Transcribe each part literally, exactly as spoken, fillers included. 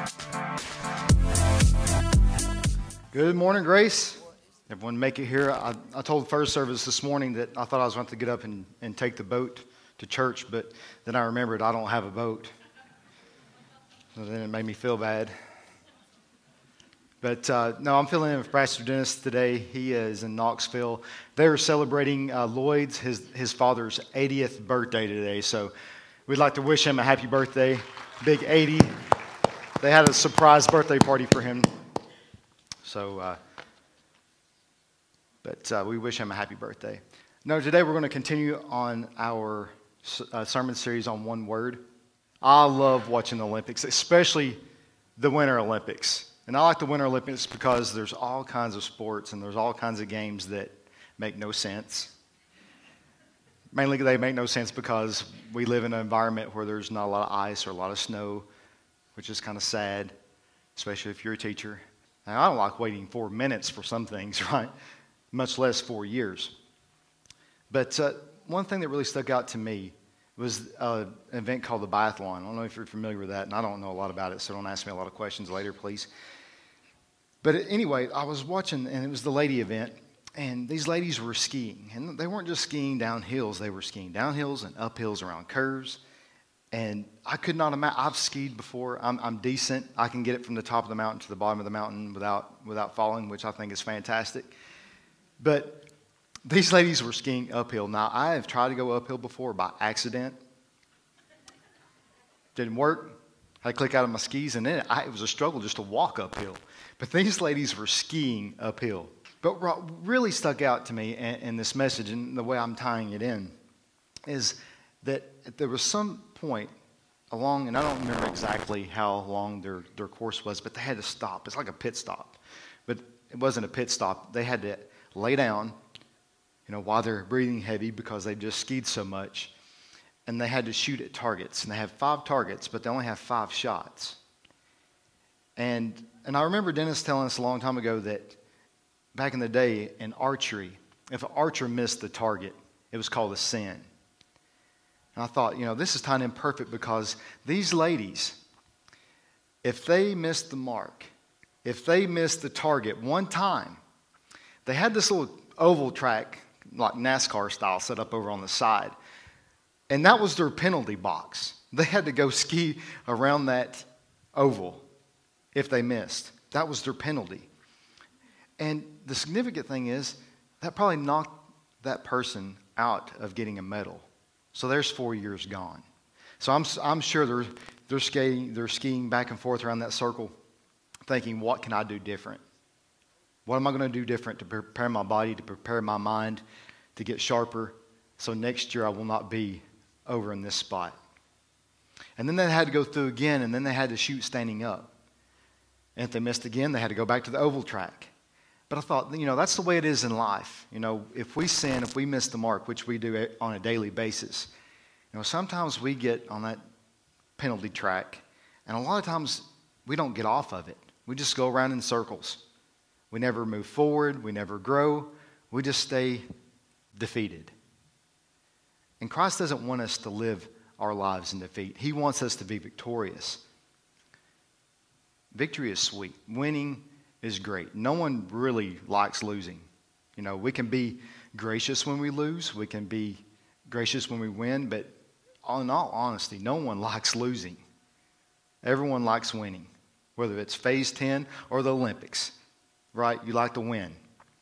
Good morning, Grace. Everyone make it here. I, I told first service this morning that I thought I was going to get up and, and take the boat to church, but then I remembered I don't have a boat. So then it made me feel bad. But uh, no, I'm filling in with Pastor Dennis today. He is in Knoxville. They're celebrating uh, Lloyd's, his, his father's eightieth birthday today. So we'd like to wish him a happy birthday. Big eighty. They had a surprise birthday party for him. So, uh, but uh, we wish him a happy birthday. No, today we're going to continue on our uh, sermon series on one word. I love watching the Olympics, especially the Winter Olympics. And I like the Winter Olympics because there's all kinds of sports and there's all kinds of games that make no sense. Mainly they make no sense because we live in an environment where there's not a lot of ice or a lot of snow, which is kind of sad, especially if you're a teacher. Now, I don't like waiting four minutes for some things, right? Much less four years. But uh, one thing that really stuck out to me was uh, an event called the Biathlon. I don't know if you're familiar with that, and I don't know a lot about it, so don't ask me a lot of questions later, please. But anyway, I was watching, and it was the lady event, and these ladies were skiing. And they weren't just skiing down hills. They were skiing down hills and up hills around curves. And I could not imagine. I've skied before. I'm, I'm decent. I can get it from the top of the mountain to the bottom of the mountain without without falling, which I think is fantastic. But these ladies were skiing uphill. Now, I have tried to go uphill before by accident. Didn't work. I had to click out of my skis, and then I, it was a struggle just to walk uphill. But these ladies were skiing uphill. But what really stuck out to me in, in this message, and the way I'm tying it in, is that there was some point along, and I don't remember exactly how long their, their course was, but they had to stop. It's like a pit stop. But it wasn't a pit stop. They had to lay down, you know, while they're breathing heavy because they just skied so much. And they had to shoot at targets. And they have five targets, but they only have five shots. And and I remember Dennis telling us a long time ago that back in the day in archery, if an archer missed the target, it was called a sin. And I thought, you know, this is timed in perfect because these ladies, if they missed the mark, if they missed the target one time, they had this little oval track, like NASCAR style, set up over on the side. And that was their penalty box. They had to go ski around that oval if they missed. That was their penalty. And the significant thing is that probably knocked that person out of getting a medal. So there's four years gone. So I'm I'm sure they're they're skating they're skiing back and forth around that circle, thinking, what can I do different? What am I going to do different to prepare my body, to prepare my mind, to get sharper, so next year I will not be over in this spot. And then they had to go through again, and then they had to shoot standing up. And if they missed again, they had to go back to the oval track. But I thought, you know, that's the way it is in life. You know, if we sin, if we miss the mark, which we do on a daily basis, you know, sometimes we get on that penalty track, and a lot of times we don't get off of it. We just go around in circles. We never move forward. We never grow. We just stay defeated. And Christ doesn't want us to live our lives in defeat. He wants us to be victorious. Victory is sweet. Winning is great. No one really likes losing. You know, we can be gracious when we lose. We can be gracious when we win. But in all honesty, no one likes losing. Everyone likes winning, whether it's Phase ten or the Olympics, right? You like to win.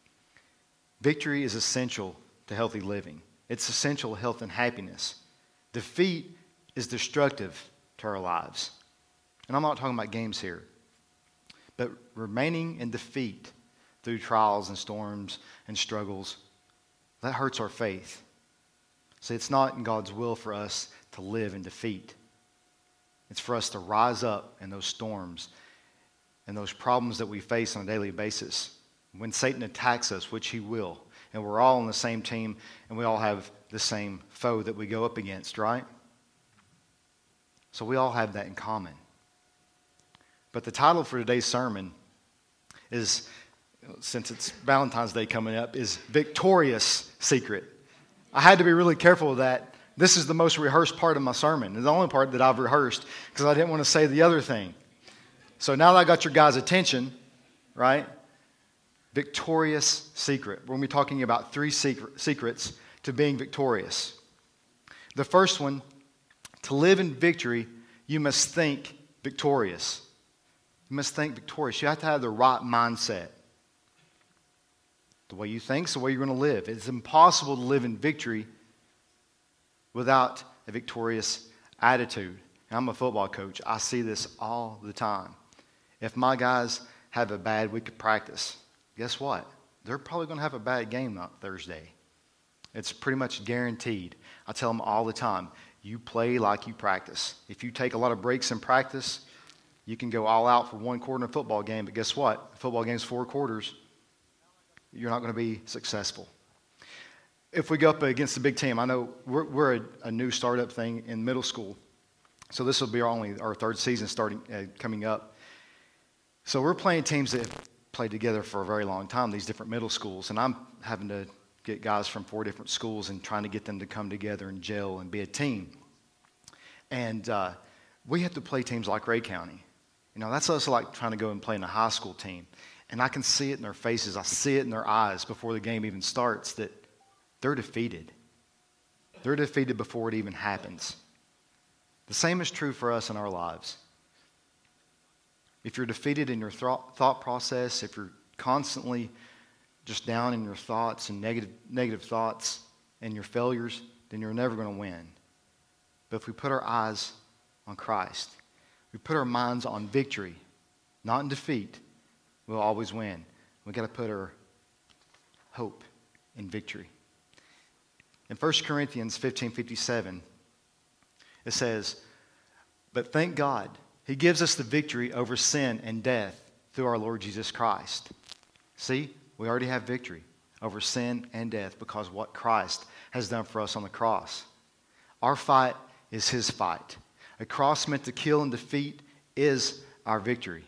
Victory is essential to healthy living. It's essential to health and happiness. Defeat is destructive to our lives. And I'm not talking about games here. But remaining in defeat through trials and storms and struggles, that hurts our faith. See, it's not in God's will for us to live in defeat. It's for us to rise up in those storms and those problems that we face on a daily basis. When Satan attacks us, which he will, and we're all on the same team, and we all have the same foe that we go up against, right? So we all have that in common. But the title for today's sermon is, since it's Valentine's Day coming up, is Victorious Secret. I had to be really careful with that. This is the most rehearsed part of my sermon. It's the only part that I've rehearsed because I didn't want to say the other thing. So now that I got your guys' attention, right? Victorious secret. We're going to be talking about three secret, secrets to being victorious. The first one, to live in victory, you must think victorious. You must think victorious. You have to have the right mindset. The way you think is the way you're going to live. It's impossible to live in victory without a victorious attitude. And I'm a football coach. I see this all the time. If my guys have a bad week of practice, guess what? They're probably going to have a bad game on Thursday. It's pretty much guaranteed. I tell them all the time, you play like you practice. If you take a lot of breaks in practice, you can go all out for one quarter in a football game, but guess what? A football game's four quarters. You're not going to be successful. If we go up against a big team, I know we're, we're a, a new startup thing in middle school, so this will be our only our third season starting uh, coming up. So we're playing teams that have played together for a very long time, these different middle schools, and I'm having to get guys from four different schools and trying to get them to come together and gel and be a team. And uh, we have to play teams like Ray County. You know, that's also like trying to go and play in a high school team. And I can see it in their faces. I see it in their eyes before the game even starts that they're defeated. They're defeated before it even happens. The same is true for us in our lives. If you're defeated in your thought, thought process, if you're constantly just down in your thoughts and negative, negative thoughts and your failures, then you're never going to win. But if we put our eyes on Christ, we put our minds on victory, not in defeat, we'll always win. We've got to put our hope in victory. In First Corinthians fifteen fifty-seven, it says, "But thank God, He gives us the victory over sin and death through our Lord Jesus Christ." See, we already have victory over sin and death because of what Christ has done for us on the cross. Our fight is His fight. A cross meant to kill and defeat is our victory.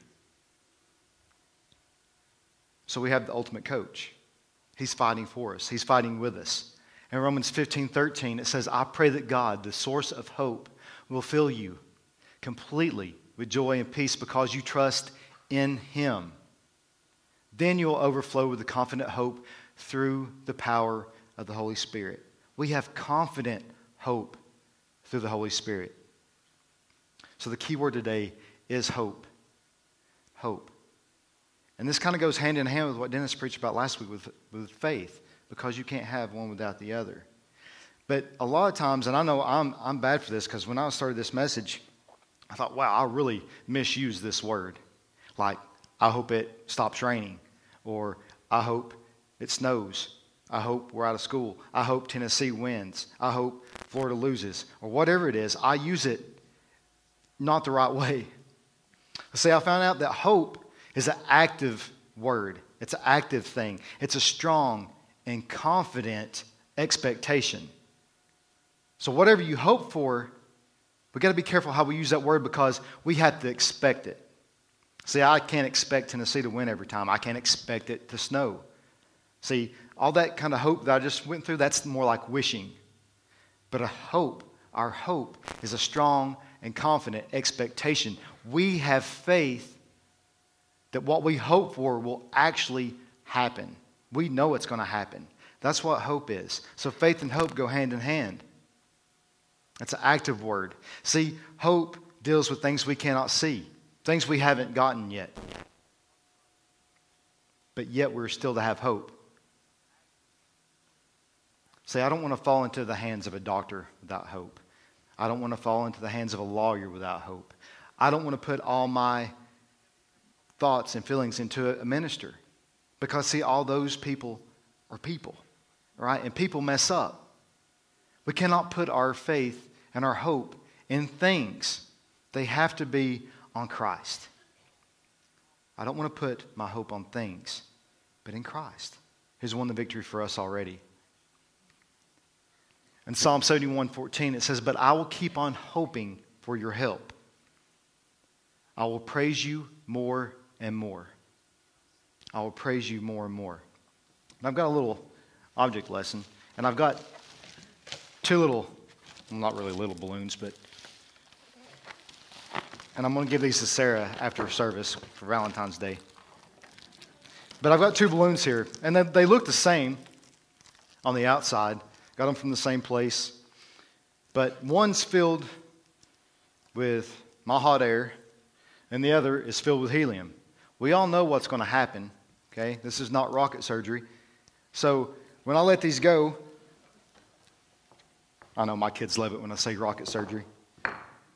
So we have the ultimate coach. He's fighting for us. He's fighting with us. In Romans fifteen thirteen, it says, "I pray that God, the source of hope, will fill you completely with joy and peace because you trust in Him. Then you will overflow with the confident hope through the power of the Holy Spirit." We have confident hope through the Holy Spirit. So the key word today is hope. Hope. And this kind of goes hand in hand with what Dennis preached about last week with, with faith, because you can't have one without the other. But a lot of times, and I know I'm, I'm bad for this, because when I started this message, I thought, wow, I really misused this word. Like, I hope it stops raining, or I hope it snows. I hope we're out of school. I hope Tennessee wins. I hope Florida loses, or whatever it is. I use it not the right way. See, I found out that hope is an active word. It's an active thing. It's a strong and confident expectation. So whatever you hope for, we've got to be careful how we use that word because we have to expect it. See, I can't expect Tennessee to win every time. I can't expect it to snow. See, all that kind of hope that I just went through, that's more like wishing. But a hope, our hope is a strong and confident expectation. We have faith that what we hope for will actually happen. We know it's going to happen. That's what hope is. So faith and hope go hand in hand. It's an active word. See, hope deals with things we cannot see, things we haven't gotten yet. But yet we're still to have hope. See, I don't want to fall into the hands of a doctor without hope. I don't want to fall into the hands of a lawyer without hope. I don't want to put all my thoughts and feelings into a minister. Because, see, all those people are people, right? And people mess up. We cannot put our faith and our hope in things. They have to be on Christ. I don't want to put my hope on things, but in Christ, who's won the victory for us already. In Psalm seventy-one fourteen, it says, "But I will keep on hoping for your help. I will praise you more and more. I will praise you more and more." And I've got a little object lesson, and I've got two little, well, not really little balloons, but And I'm going to give these to Sarah after service for Valentine's Day. But I've got two balloons here, and they, they look the same on the outside. Got them from the same place. But one's filled with my hot air, and the other is filled with helium. We all know what's going to happen, okay? This is not rocket surgery. So when I let these go, I know my kids love it when I say rocket surgery. Like,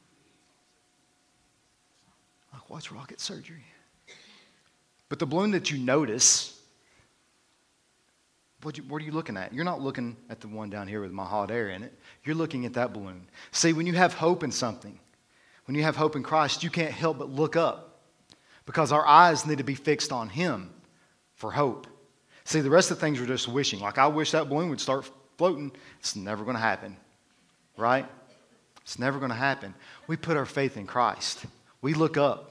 what's rocket surgery? But the balloon that you notice, what, you, what are you looking at? You're not looking at the one down here with my hot air in it. You're looking at that balloon. See, when you have hope in something, when you have hope in Christ, you can't help but look up because our eyes need to be fixed on Him for hope. See, the rest of the things are just wishing. Like, I wish that balloon would start floating. It's never going to happen, right? It's never going to happen. We put our faith in Christ. We look up.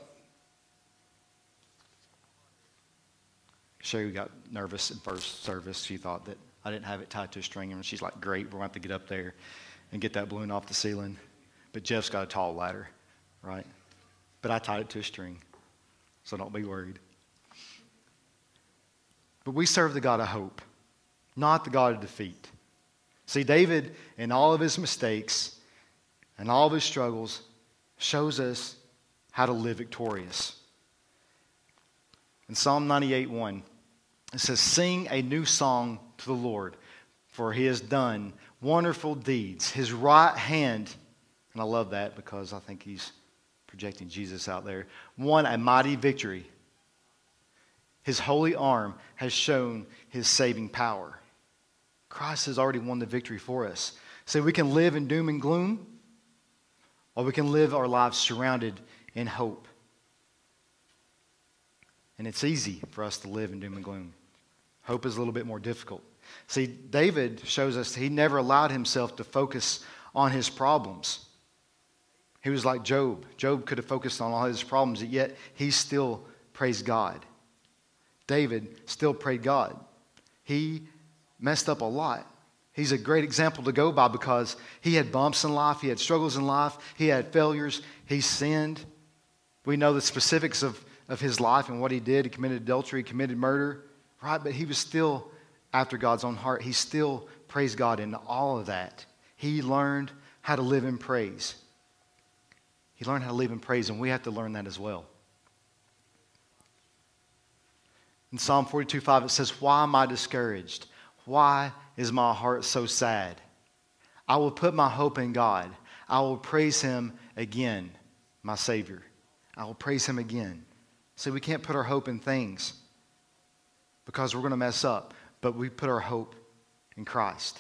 Sherry got nervous in first service. She thought that I didn't have it tied to a string. And she's like, great, we're going to have to get up there and get that balloon off the ceiling. But Jeff's got a tall ladder, right? But I tied it to a string, so don't be worried. But we serve the God of hope, not the God of defeat. See, David, in all of his mistakes and all of his struggles, shows us how to live victorious. In Psalm ninety-eight one, it says, sing a new song to the Lord, for He has done wonderful deeds. His right hand, and I love that because I think he's projecting Jesus out there, won a mighty victory. His holy arm has shown His saving power. Christ has already won the victory for us. So we can live in doom and gloom, or we can live our lives surrounded in hope. And it's easy for us to live in doom and gloom. Hope is a little bit more difficult. See, David shows us he never allowed himself to focus on his problems. He was like Job. Job could have focused on all his problems, yet he still praised God. David still prayed God. He messed up a lot. He's a great example to go by because he had bumps in life, he had struggles in life, he had failures, he sinned. We know the specifics of, of his life and what he did. He committed adultery, he committed murder, right? But he was still after God's own heart. He still praised God in all of that. He learned how to live in praise. He learned how to live in praise, and we have to learn that as well. In Psalm forty-two five, it says, why am I discouraged? Why is my heart so sad? I will put my hope in God. I will praise Him again, my Savior. I will praise Him again. See, we can't put our hope in things because we're going to mess up, but we put our hope in Christ.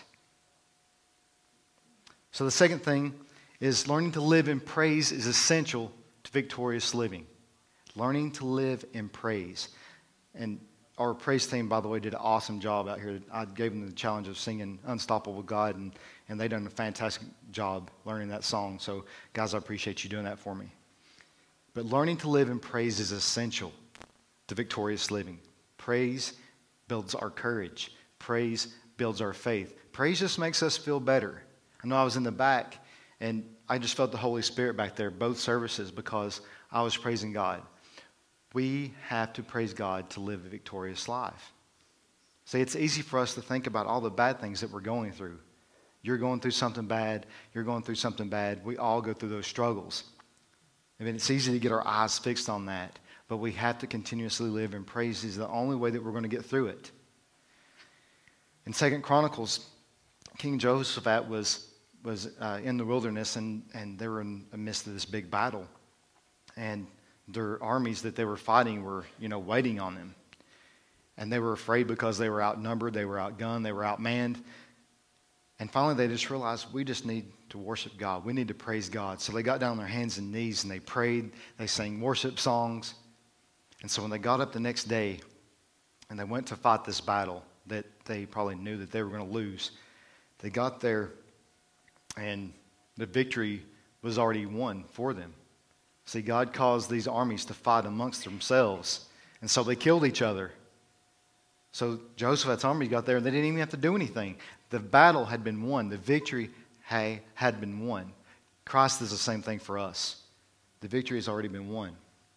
So the second thing is learning to live in praise is essential to victorious living. Learning to live in praise. And our praise team, by the way, did an awesome job out here. I gave them the challenge of singing Unstoppable God, and, and they done a fantastic job learning that song. So, guys, I appreciate you doing that for me. But learning to live in praise is essential to victorious living. Praise builds our courage. Praise builds our faith. Praise just makes us feel better. I know I was in the back, and I just felt the Holy Spirit back there, both services, because I was praising God. We have to praise God to live a victorious life. See, it's easy for us to think about all the bad things that we're going through. You're going through something bad. You're going through something bad. We all go through those struggles. I mean, it's easy to get our eyes fixed on that, but we have to continuously live in praise. It's the only way that we're going to get through it. In Second Chronicles, King Jehoshaphat was was uh, in the wilderness, and, and they were in the midst of this big battle. And their armies that they were fighting were, you know, waiting on them. And they were afraid because they were outnumbered, they were outgunned, they were outmanned. And finally they just realized we just need to worship God. We need to praise God. So they got down on their hands and knees and they prayed. They sang worship songs. And so when they got up the next day and they went to fight this battle that they probably knew that they were going to lose, they got there and the victory was already won for them. See, God caused these armies to fight amongst themselves. And so they killed each other. So Jehoshaphat's army got there and they didn't even have to do anything. The battle had been won. The victory had been won. Christ is the same thing for us. The victory has already been won.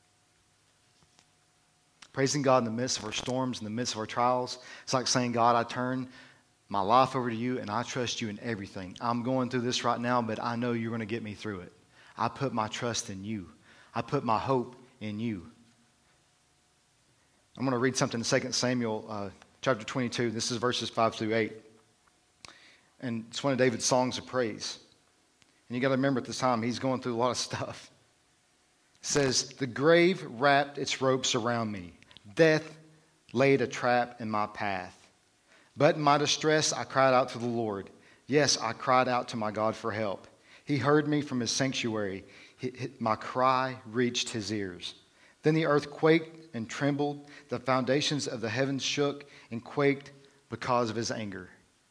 Praising God in the midst of our storms, in the midst of our trials, it's like saying, God, I turn my life over to you and I trust you in everything. I'm going through this right now, but I know you're going to get me through it. I put my trust in you. I put my hope in you. I'm going to read something in Second Samuel uh, chapter twenty-two. This is verses five through eight. And it's one of David's songs of praise. And you got to remember at this time, he's going through a lot of stuff. It says, the grave wrapped its ropes around me. Death laid a trap in my path. But in my distress, I cried out to the Lord. Yes, I cried out to my God for help. He heard me from his sanctuary. He, he, my cry reached his ears. Then the earth quaked and trembled. The foundations of the heavens shook and quaked because of his anger.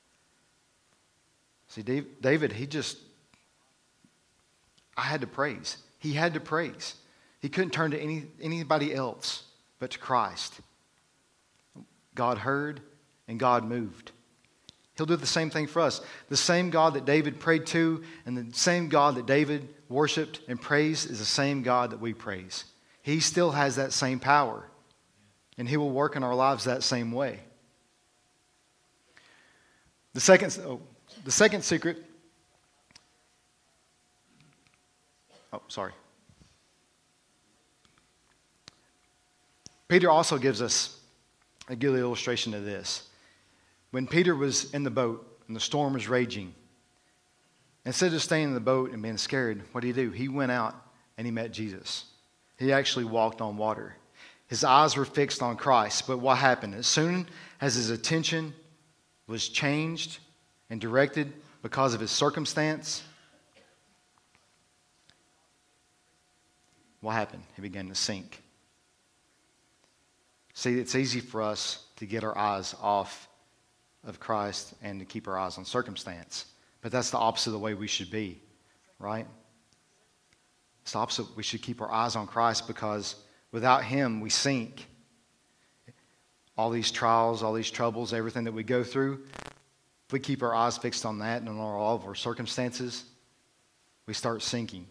See, David, he just, I had to praise. He had to praise. He couldn't turn to any anybody else but to Christ. God heard and God moved. He'll do the same thing for us. The same God that David prayed to and the same God that David worshiped and praised is the same God that we praise. He still has that same power. And he will work in our lives that same way. The second, oh, the second secret. Oh, sorry. Peter also gives us a good illustration of this. When Peter was in the boat and the storm was raging, instead of staying in the boat and being scared, what did he do? He went out and he met Jesus. He actually walked on water. His eyes were fixed on Christ. But what happened? As soon as his attention was changed and directed because of his circumstance, what happened? He began to sink. See, it's easy for us to get our eyes off of Christ and to keep our eyes on circumstance. But that's the opposite of the way we should be, right? It's the opposite. We should keep our eyes on Christ because without him, we sink. All these trials, all these troubles, everything that we go through, if we keep our eyes fixed on that and on all of our circumstances, we start sinking.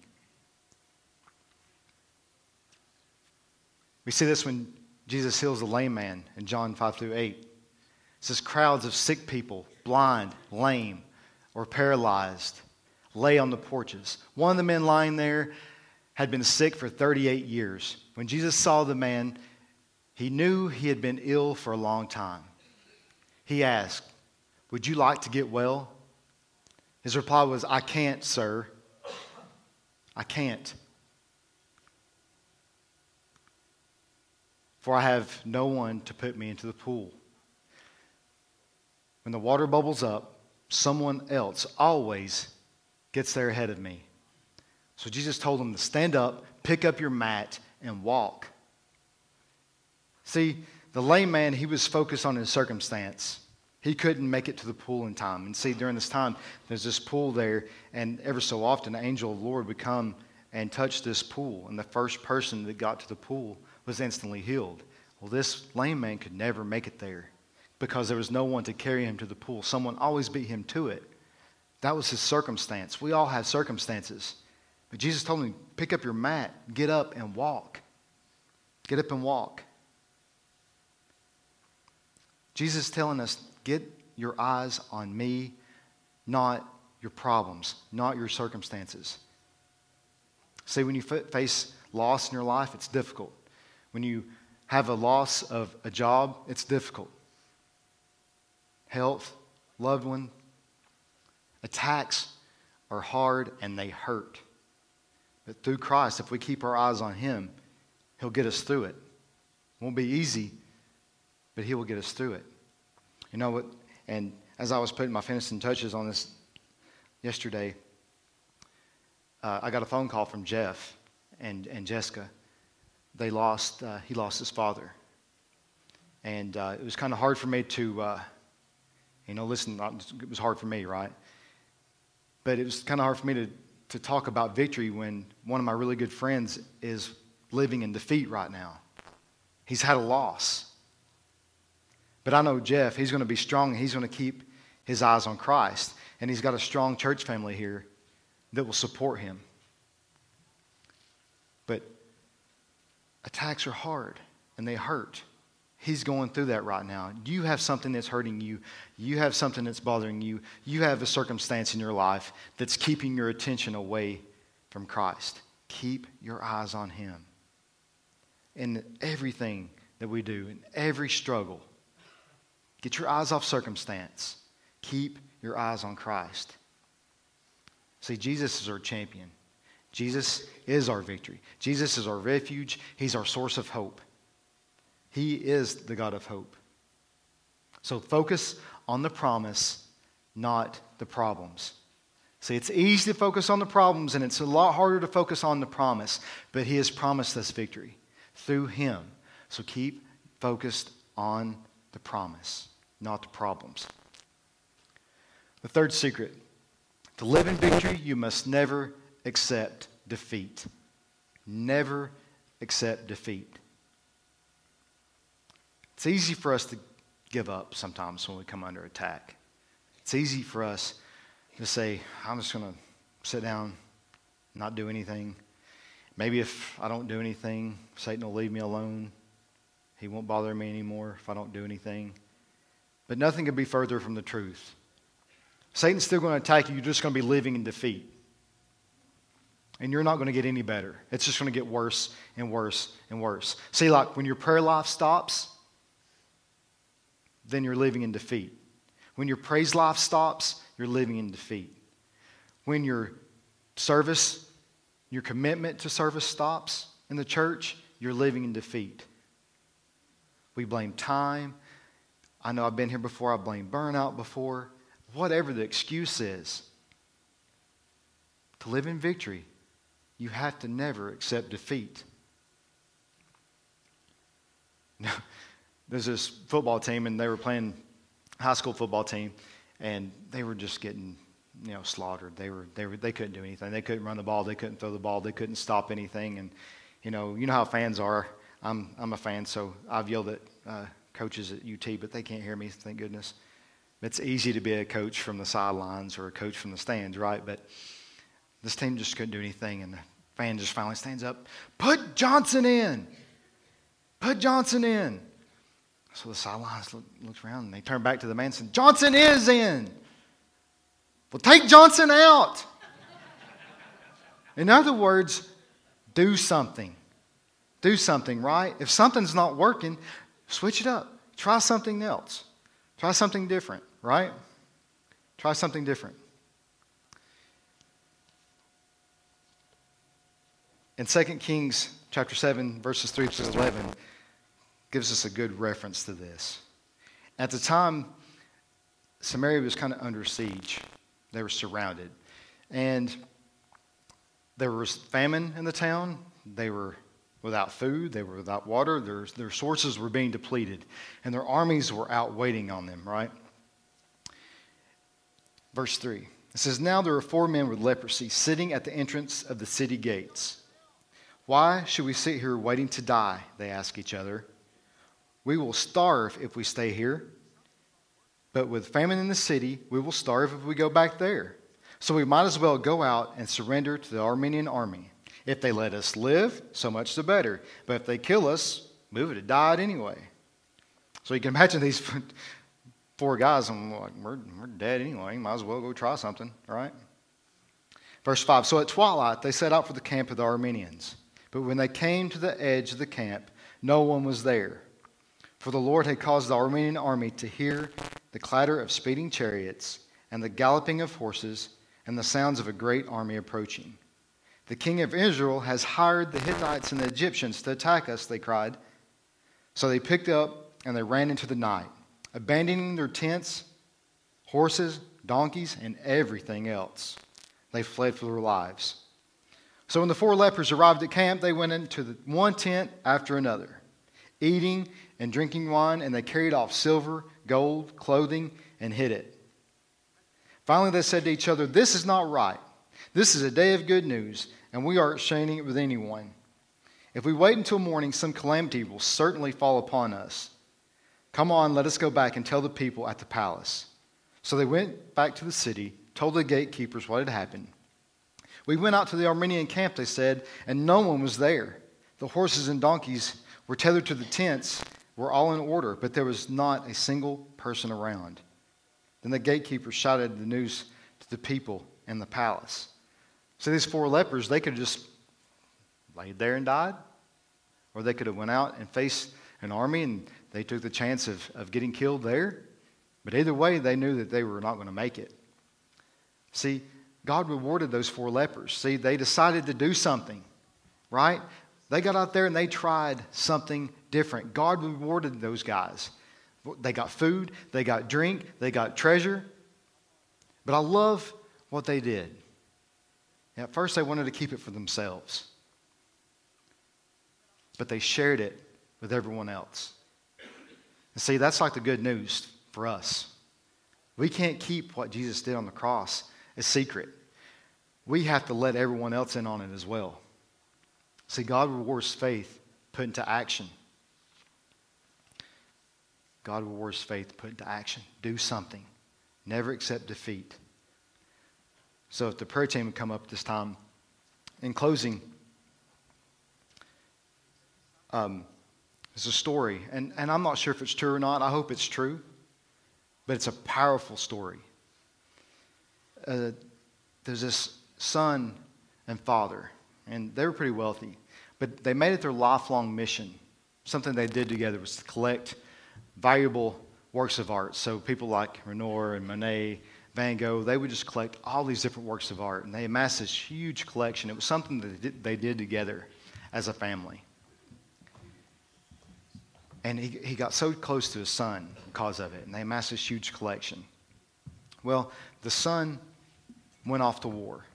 We see this when Jesus heals the lame man in John five through eight. It says crowds of sick people, blind, lame, or paralyzed, lay on the porches. One of the men lying there had been sick for thirty-eight years. When Jesus saw the man, he knew he had been ill for a long time. He asked, "Would you like to get well?" His reply was, "I can't, sir. I can't. For I have no one to put me into the pool. When the water bubbles up, someone else always gets there ahead of me." So Jesus told him to stand up, pick up your mat, and walk. See, the lame man, he was focused on his circumstance. He couldn't make it to the pool in time. And see, during this time, there's this pool there, and ever so often, an angel of the Lord would come and touch this pool. And the first person that got to the pool was instantly healed. Well, this lame man could never make it there because there was no one to carry him to the pool. Someone always beat him to it. That was his circumstance. We all have circumstances. But Jesus told him, pick up your mat, get up and walk. Get up and walk. Jesus is telling us, get your eyes on me, not your problems, not your circumstances. See, when you face loss in your life, it's difficult. When you have a loss of a job, it's difficult. Health, loved one, attacks are hard and they hurt. But through Christ, if we keep our eyes on him, he'll get us through it. It won't be easy, but he will get us through it. You know what? And as I was putting my finishing touches on this yesterday, uh, I got a phone call from Jeff and, and Jessica. They lost, uh, he lost his father. And uh, it was kind of hard for me to, uh, you know, listen, it was hard for me, right? But it was kind of hard for me to, to talk about victory when one of my really good friends is living in defeat right now. He's had a loss. But I know Jeff, he's going to be strong and he's going to keep his eyes on Christ. And he's got a strong church family here that will support him. Attacks are hard and they hurt. He's going through that right now. You have something that's hurting you. You have something that's bothering you. You have a circumstance in your life that's keeping your attention away from Christ. Keep your eyes on Him. In everything that we do, in every struggle, get your eyes off circumstance. Keep your eyes on Christ. See, Jesus is our champion. Jesus is our victory. Jesus is our refuge. He's our source of hope. He is the God of hope. So focus on the promise, not the problems. See, it's easy to focus on the problems, and it's a lot harder to focus on the promise. But He has promised us victory through Him. So keep focused on the promise, not the problems. The third secret: to live in victory, you must never accept defeat. Never accept defeat. It's easy for us to give up sometimes when we come under attack. It's easy for us to say, I'm just going to sit down, not do anything. Maybe if I don't do anything, Satan will leave me alone. He won't bother me anymore if I don't do anything. But nothing could be further from the truth. Satan's still going to attack you. You're just going to be living in defeat. And you're not going to get any better. It's just going to get worse and worse and worse. See, like when your prayer life stops, then you're living in defeat. When your praise life stops, you're living in defeat. When your service, your commitment to service stops in the church, you're living in defeat. We blame time. I know I've been here before. I blame burnout before. Whatever the excuse is, to live in victory, you have to never accept defeat. Now, there's this football team, and they were playing high school football team, and they were just getting, you know, slaughtered. They were, they were, they couldn't do anything. They couldn't run the ball. They couldn't throw the ball. They couldn't stop anything. And you know, you know how fans are. I'm, I'm a fan, so I've yelled at uh, coaches at U T, but they can't hear me. Thank goodness. It's easy to be a coach from the sidelines or a coach from the stands, right? But this team just couldn't do anything, and the fan just finally stands up. Put Johnson in. Put Johnson in. So the sidelines look, looks around, and they turn back to the man and say, Johnson is in. Well, take Johnson out. In other words, do something. Do something, right? If something's not working, switch it up. Try something else. Try something different, right? Try something different. In Second Kings chapter seven, verses three to eleven, gives us a good reference to this. At the time, Samaria was kind of under siege. They were surrounded. And there was famine in the town. They were without food. They were without water. Their, their sources were being depleted. And their armies were out waiting on them, right? Verse three. It says, Now there were four men with leprosy sitting at the entrance of the city gates. Why should we sit here waiting to die? They asked each other. We will starve if we stay here. But with famine in the city, we will starve if we go back there. So we might as well go out and surrender to the Aramean army. If they let us live, so much the better. But if they kill us, we would have died anyway. So you can imagine these four guys, I'm like, we're, we're dead anyway. Might as well go try something, right? Verse five, So at twilight they set out for the camp of the Arameans. But when they came to the edge of the camp, no one was there. For the Lord had caused the Aramean army to hear the clatter of speeding chariots and the galloping of horses and the sounds of a great army approaching. The king of Israel has hired the Hittites and the Egyptians to attack us, they cried. So they picked up and they ran into the night, abandoning their tents, horses, donkeys, and everything else. They fled for their lives. So when the four lepers arrived at camp, they went into the one tent after another, eating and drinking wine, and they carried off silver, gold, clothing, and hid it. Finally they said to each other, This is not right. This is a day of good news, and we aren't sharing it with anyone. If we wait until morning, some calamity will certainly fall upon us. Come on, let us go back and tell the people at the palace. So they went back to the city, told the gatekeepers what had happened. We went out to the Aramean camp, they said, and no one was there. The horses and donkeys were tethered to the tents, were all in order, but there was not a single person around. Then the gatekeeper shouted the news to the people in the palace. So these four lepers, they could have just laid there and died, or they could have went out and faced an army and they took the chance of, of getting killed there. But either way, they knew that they were not going to make it. See, God rewarded those four lepers. See, they decided to do something, right? They got out there and they tried something different. God rewarded those guys. They got food, they got drink, they got treasure. But I love what they did. At first, they wanted to keep it for themselves. But they shared it with everyone else. And see, that's like the good news for us. We can't keep what Jesus did on the cross a secret. We have to let everyone else in on it as well. See, God rewards faith put into action. God rewards faith put into action. Do something. Never accept defeat. So if the prayer team would come up this time. In closing, um, there's a story. And, and I'm not sure if it's true or not. I hope it's true. But it's a powerful story. Uh, there's this son and father. And they were pretty wealthy. But they made it their lifelong mission. Something they did together was to collect valuable works of art. So people like Renoir and Monet, Van Gogh, they would just collect all these different works of art. And they amassed this huge collection. It was something that they did, they did together as a family. And he, he got so close to his son because of it. And they amassed this huge collection. Well, the son went off to war.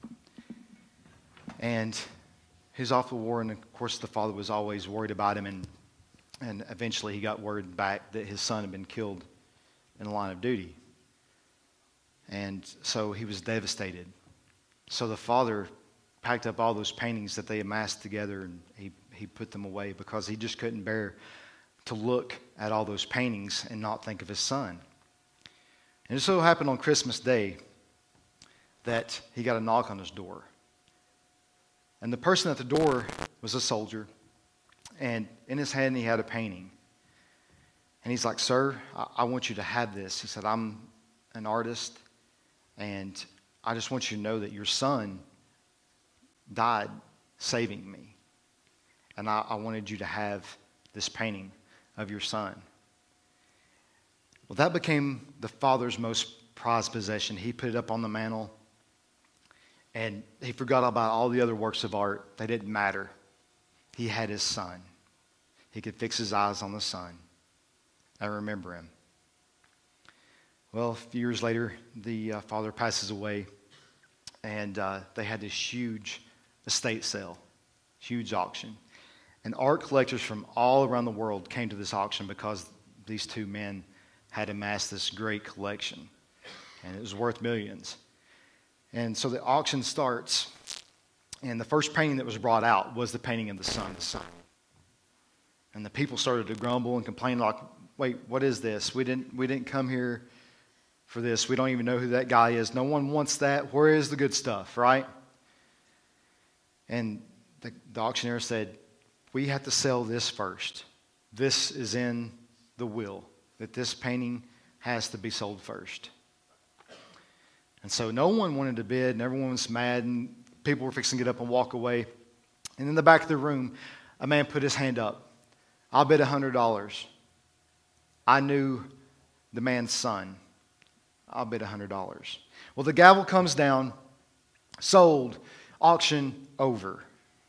And he was off to war. And, of course, the father was always worried about him. And, and eventually he got word back that his son had been killed in the line of duty. And so he was devastated. So the father packed up all those paintings that they amassed together and he, he put them away because he just couldn't bear to look at all those paintings and not think of his son. And it so happened on Christmas Day that he got a knock on his door. And the person at the door was a soldier. And in his hand he had a painting. And he's like, "Sir, I, I want you to have this." He said, "I'm an artist. And I just want you to know that your son died saving me. And I, I wanted you to have this painting of your son." Well, that became the father's most prized possession. He put it up on the mantle. And he forgot about all the other works of art. They didn't matter. He had his son. He could fix his eyes on the son. I remember him. Well, a few years later, the uh, father passes away, and uh, they had this huge estate sale, huge auction. And art collectors from all around the world came to this auction because these two men had amassed this great collection, and it was worth millions. And so the auction starts, and the first painting that was brought out was the painting of the son. The son. And the people started to grumble and complain like, "Wait, what is this? We didn't, we didn't come here for this. We don't even know who that guy is. No one wants that. Where is the good stuff," right? And the, the auctioneer said, "We have to sell this first. This is in the will, that this painting has to be sold first." And so no one wanted to bid, and everyone was mad, and people were fixing to get up and walk away. And in the back of the room, a man put his hand up. "I'll bid one hundred dollars. I knew the man's son. I'll bid one hundred dollars. Well, the gavel comes down, sold, auction over.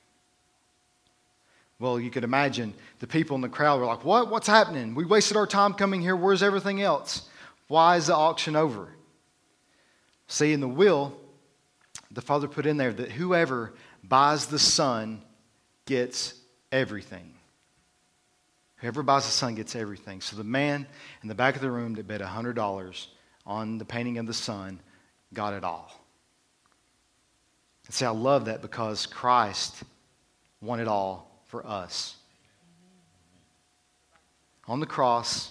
Well, you could imagine the people in the crowd were like, "What? What's happening? We wasted our time coming here. Where's everything else? Why is the auction over?" See, in the will, the father put in there that whoever buys the son gets everything. Whoever buys the son gets everything. So the man in the back of the room that bet one hundred dollars on the painting of the son got it all. And see, I love that because Christ won it all for us. On the cross,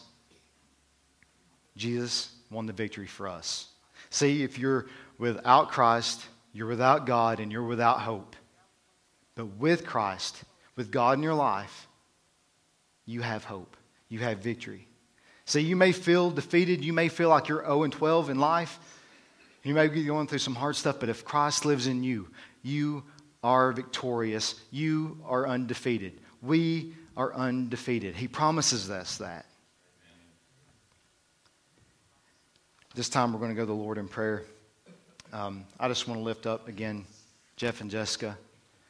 Jesus won the victory for us. See, if you're without Christ, you're without God, and you're without hope. But with Christ, with God in your life, you have hope. You have victory. See, you may feel defeated. You may feel like you're oh and twelve in life. You may be going through some hard stuff, but if Christ lives in you, you are victorious. You are undefeated. We are undefeated. He promises us that. This time we're going to go to the Lord in prayer. Um, I just want to lift up again Jeff and Jessica.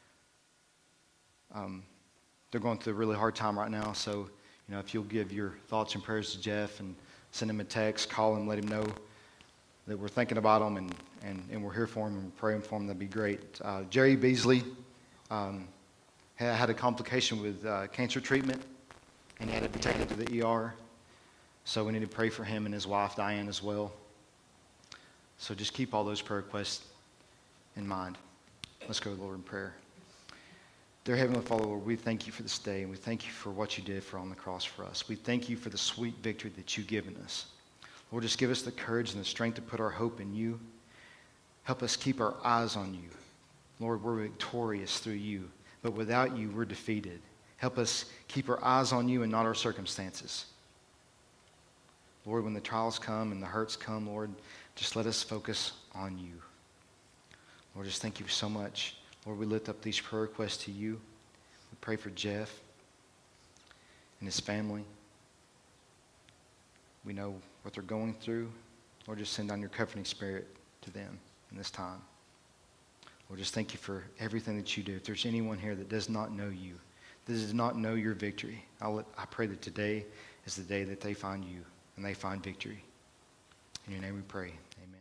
Um, they're going through a really hard time right now, so you know if you'll give your thoughts and prayers to Jeff and send him a text, call him, let him know that we're thinking about him and, and, and we're here for him and praying for him, that'd be great. Uh, Jerry Beasley um, had, had a complication with uh, cancer treatment, and he had to be taken to the E R. So we need to pray for him and his wife, Diane, as well. So just keep all those prayer requests in mind. Let's go, Lord, in prayer. Dear Heavenly Father, Lord, we thank you for this day, and we thank you for what you did for on the cross for us. We thank you for the sweet victory that you've given us. Lord, just give us the courage and the strength to put our hope in you. Help us keep our eyes on you. Lord, we're victorious through you, but without you, we're defeated. Help us keep our eyes on you and not our circumstances. Lord, when the trials come and the hurts come, Lord, just let us focus on you. Lord, just thank you so much. Lord, we lift up these prayer requests to you. We pray for Jeff and his family. We know what they're going through. Lord, just send down your comforting spirit to them in this time. Lord, just thank you for everything that you do. If there's anyone here that does not know you, that does not know your victory, I'll let, I pray that today is the day that they find you and they find victory. In your name we pray. Amen.